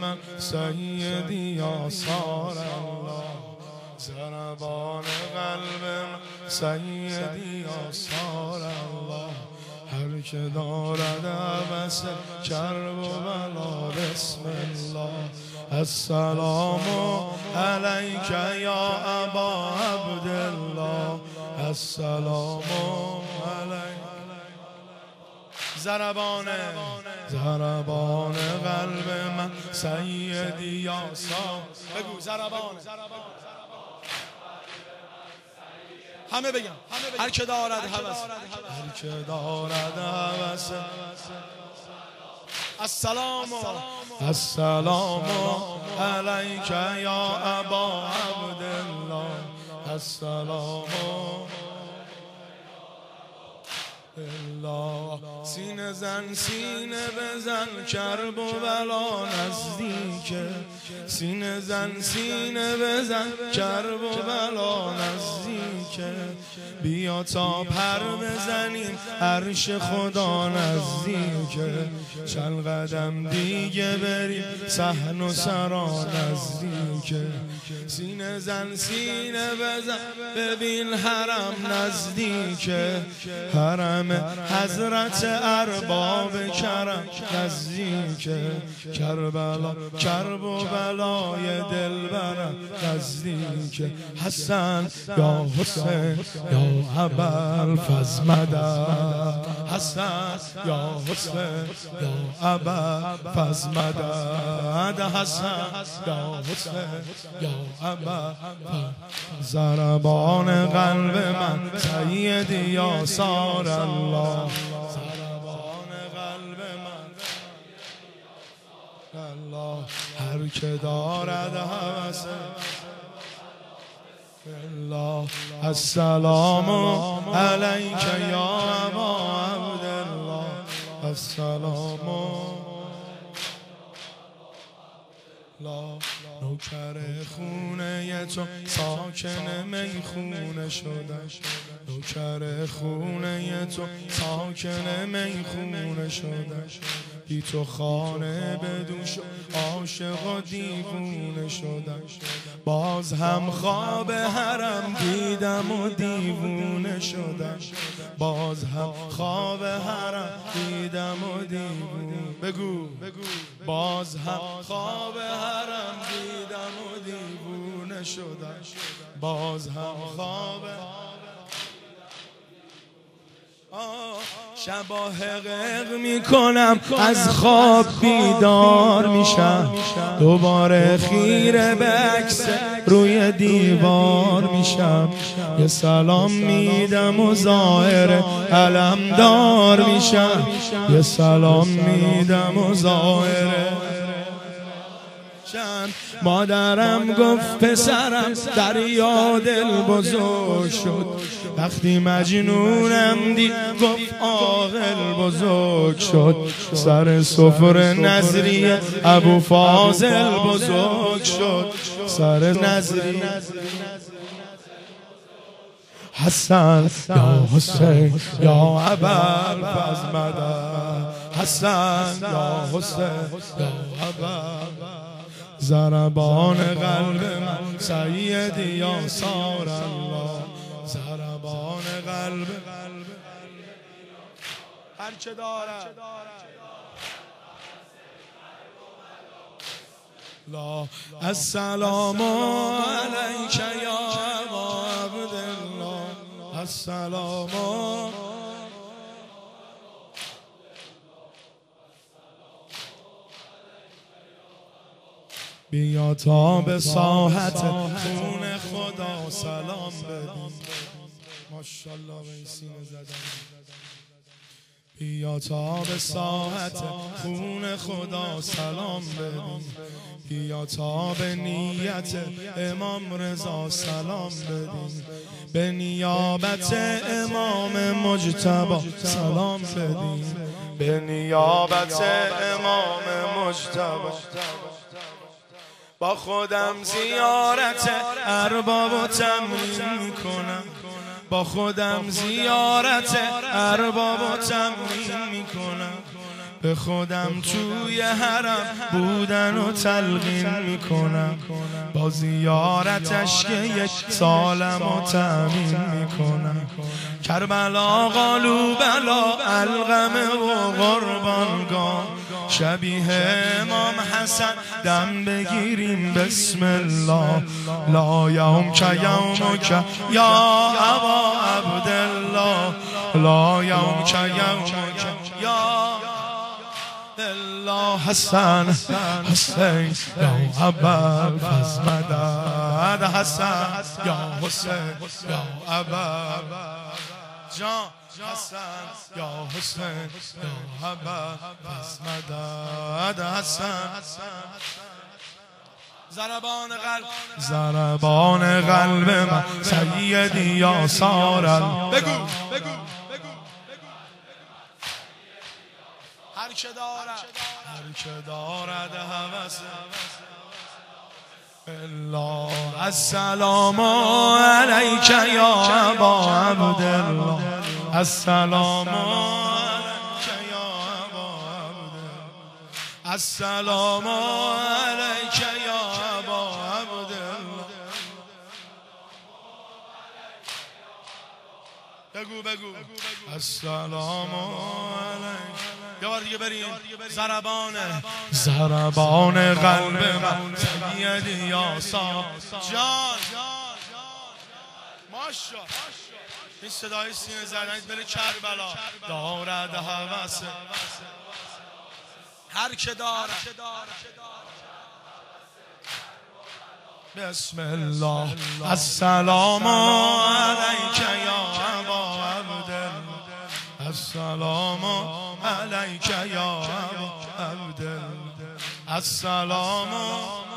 من سیدی آثار الله، ضربان قلب من سیدی آثار الله. هر که دارد عبس کرب و بلا بسم الله. السلام علیک یا ابا عبدالله، السلام علیک. ضربان قلب من سیدی یا سام. بگو ضربان. همه بگم هر که دارد هوس، هر که دارد هوس. السلام علیک یا ابا عبدالله، السلام الله. سینه زن سینه بزن کرب و بلا نزدیکه، سینه زن سینه بزن کرب و بلا نزدیکه. بیا تا پر بزنیم عرش خدا نزدیکه، چند قدم دیگه بریم صحن و سرا نزدیکه. سینه زن سینه بزن ببین حرم نزدیکه، حرم حضرت ارباب کرم نزدیکه. کربلا کرب و بلای دلبرم نزدیکه. حسن یا حسین یا ابوالفضل مدد، حسن یا حسین یا ابوالفضل مدد، حسن یا حسین یا ابوالفضل. ضربان قلب من سیدی آثار الله، ضربان قلب من الله. هر که دارد هوس الله. السلام علیک یا ابا عبدالله، السلام الله. نوکر خونه تو ساکن میخونه شدم، نوکر خونه تو ساکن میخونه شدم. بی تو خانه بدون شد عاشق و دیوونه شدم. باز هم خواب حرم دیدم و دیوونه شدم، باز هم خواب حرم دیدم و دیوونه. بگو باز هم خواب حرم دیدم و دیوونه شدم، باز هم خواب. شبا حقق میکنم از خواب بیدار میشم، دوباره خیره به عکس روی دیوار میشم. یه سلام میدم و ظاهر علمدار میشم، یه سلام میدم و ظاهر. مادرم گفت پسرم دریا دل بزرگ شد، وقتی مجنونم دید گفت عاقل بزرگ شد. سر سفره نظری ابو فاضل بزرگ شد، سر نظری. حسن یا حسین یا ابوالفضل مدد، حسن یا حسین یا ابوالفضل. ضربان قلب من سیدی آثار الله، ضربان قلب هر چه دارد لا. السلام علیک یا ابا عبدالله، السلام. بیا تا به ساحت خون خدا سلام بدیم. ماشاءالله به این سینه زدن. بیا تا به ساحت خون خدا سلام بدیم، بیا تا به نیت امام رضا سلام بدیم، به نیابت امام مجتبی سلام بدیم، به نیابت امام مجتبی. با خودم زیارت ارباب و تمرین میکنم، با خودم زیارت ارباب و تمرین میکنم. به خودم توی حرم بودن و تلقین میکنم، با زیارتش که یک سالم و تأمین میکنم. کربلا قالو بلا القمه و قربانگاه، شبیه امام حسن دم بگیریم بسم الله. لا یوم که یومک یا ابا عبدالله، لا یوم که یومک یا الله. حسن حسین یا ابا فزمدد، حسن یا حسین یا ابا جان، حسن یا حسین یا ابا فزمدد. حسن ضربان قلب من سیدی یا سارل. بگو هر که دارد هوس الله. السلام علیک یا ابا عبدالله، السلام علیک یا ابا عبدالله، السلام علیک یا ابا عبدالله. بگو السلام علیک. یه بار دیگه بریم. ضربان قلب من سیدی یا سا جان. ماشا این صدای سینه زدنیت بره کربلا. دارد هوس هر که دارد. بسم الله. السلام علیک یا ابا عبدالله، السلام علیک یا ابا عبدالله، السلام